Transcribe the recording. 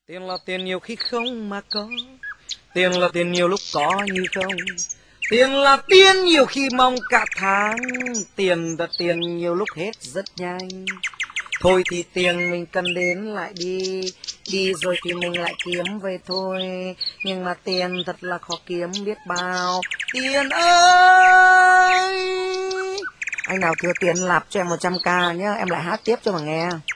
Tiền là tiền nhiều khi không mà có, tiền là tiền nhiều lúc có như không. Tiền là tiền nhiều khi mong cả tháng, tiền là tiền nhiều lúc hết rất nhanh. Thôi thì tiền mình cần đến lại đi, đi rồi thì mình lại kiếm về thôi. Nhưng mà tiền thật là khó kiếm biết bao. Tiền ơi! Anh nào thừa tiền lạp cho em 100k nhá, em lại hát tiếp cho mà nghe.